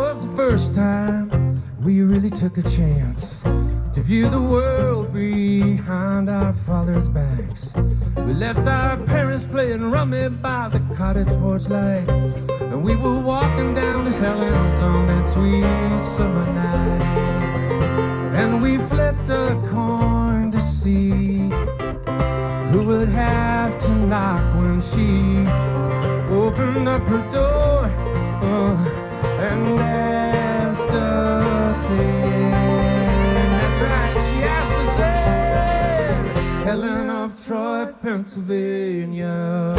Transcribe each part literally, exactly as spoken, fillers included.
was the first time we really took a chance to view the world behind our fathers' backs. We left our parents playing rummy by the cottage porch light, and we were walking down to Helen's on that sweet summer night. And we flipped a coin to see who would have to knock when she opened up her door uh, and asked us in. That's right, she asked us in. Helen of Troy, Pennsylvania.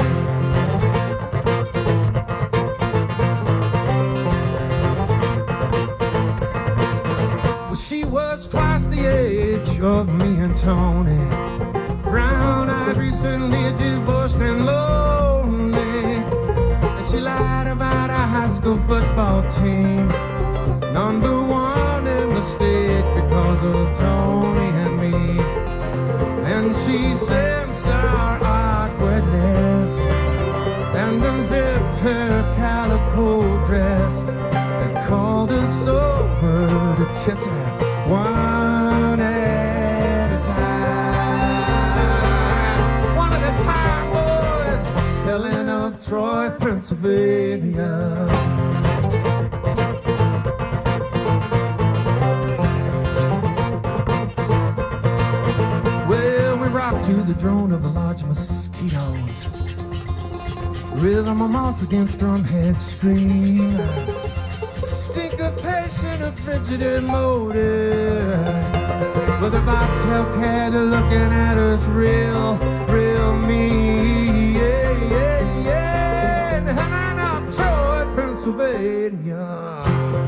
Well, she was twice the age of me and Tony. Brown-eyed, recently divorced and lonely. And she lied about our high school football team, number one in the state because of Tony and me. And she sensed our awkwardness and unzipped her calico dress and called us over to kiss her one at a time. One at a time, boys. Helen of Troy, Pennsylvania. To the drone of the large mosquitoes, rhythm of moths against drumhead scream, syncopation of frigid motor, with a bobtail cat looking at us real, real mean. Yeah, yeah, yeah. And Helen of Troy, Pennsylvania.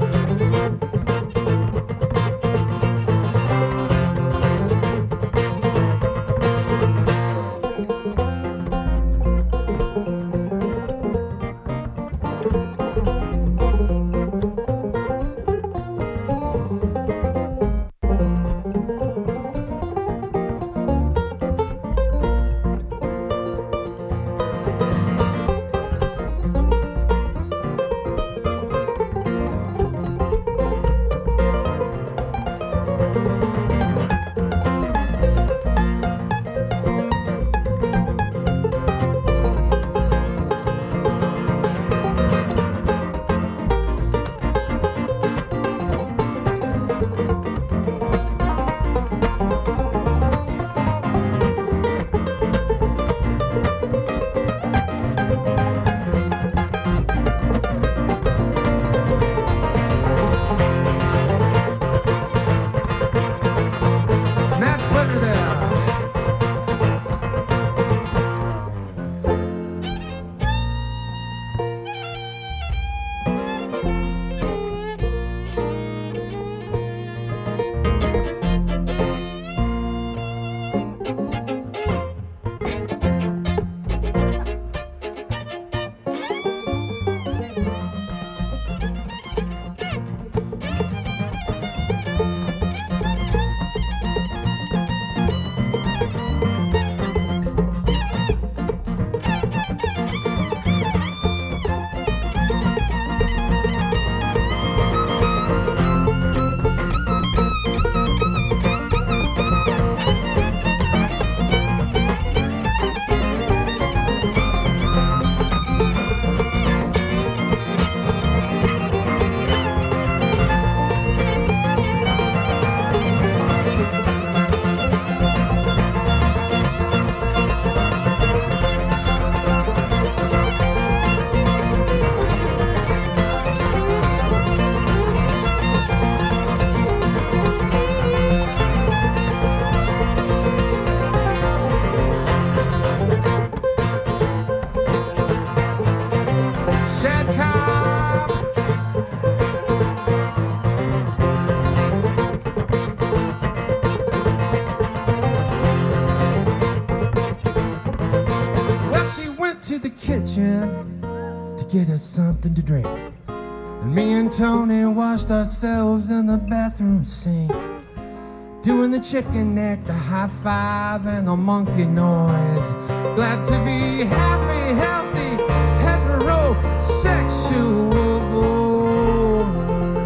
To the kitchen to get us something to drink, and me and Tony washed ourselves in the bathroom sink, doing the chicken neck, the high five, and the monkey noise. Glad to be happy, healthy, heterosexual.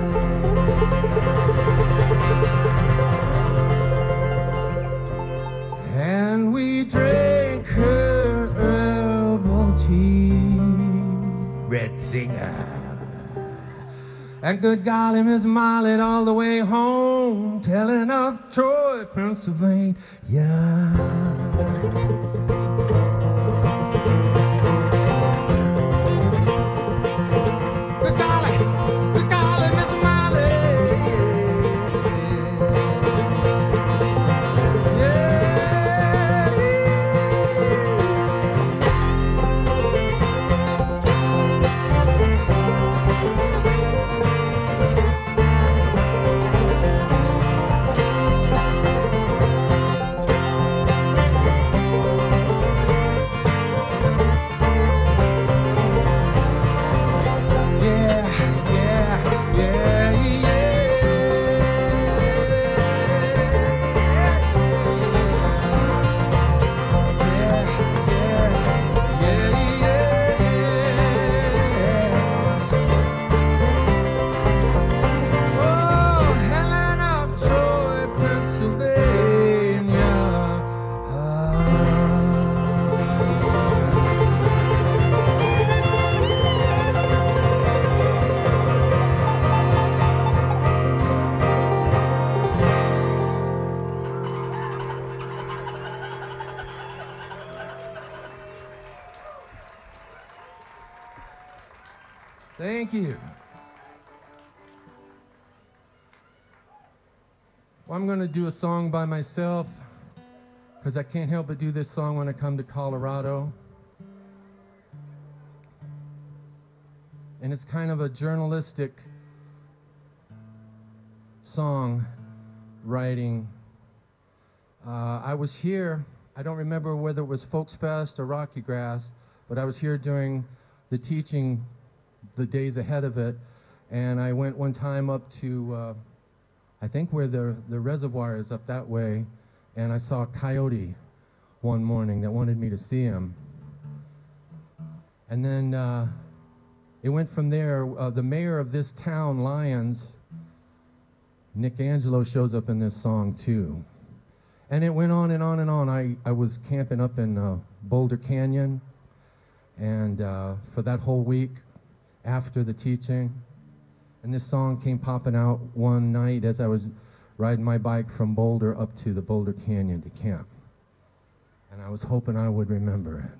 And good golly, Miss Marley, all the way home, telling of Troy, Pennsylvania. Good golly, good golly, Miss Marley. Thank you. Well, I'm going to do a song by myself because I can't help but do this song when I come to Colorado. And it's kind of a journalistic song writing. Uh, I was here, I don't remember whether it was Folks Fest or Rocky Grass, but I was here during the teaching the days ahead of it, and I went one time up to, uh, I think where the, the reservoir is up that way, and I saw a coyote one morning that wanted me to see him. And then uh, it went from there. Uh, the mayor of this town, Lyons, Nick Angelo, shows up in this song too. And it went on and on and on. I, I was camping up in uh, Boulder Canyon, and uh, for that whole week, after the teaching, and this song came popping out one night as I was riding my bike from Boulder up to the Boulder Canyon to camp. And I was hoping I would remember it.